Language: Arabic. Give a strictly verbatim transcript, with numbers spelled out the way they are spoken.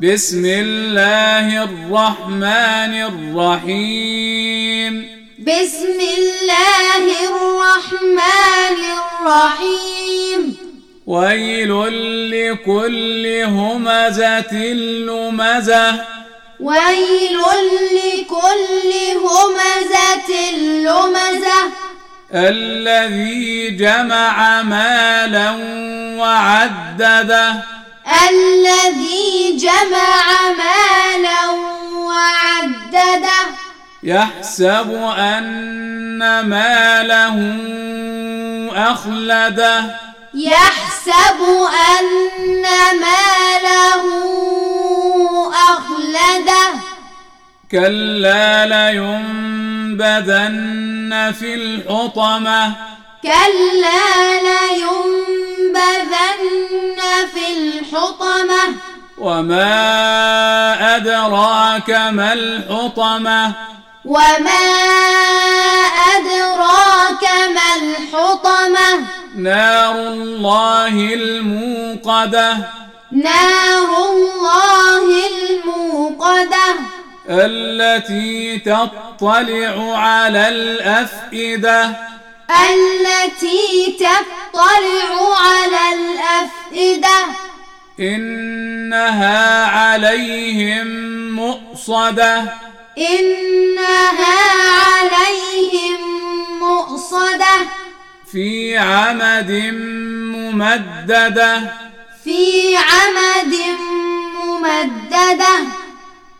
بسم الله الرحمن الرحيم بسم الله الرحمن الرحيم ويل لكل همزة لمزة ويل لكل همزة لمزة الذي جمع مالا وعدده الذي جمع مالا وعدده يحسب أن ماله أخلده يحسب أن ماله أخلده كلا لينبذن في الحطمة كلا لينبذن في الحطمة وما أدراك ما الحطمة وما أدراك ما الحطمة نار الله الموقدة نار الله الموقدة التي تطلع على الأفئدة التي تطلع على الأفئدة إنها عليهم مؤصدة إنها عليهم مؤصدة في عمد ممددة في عمد ممددة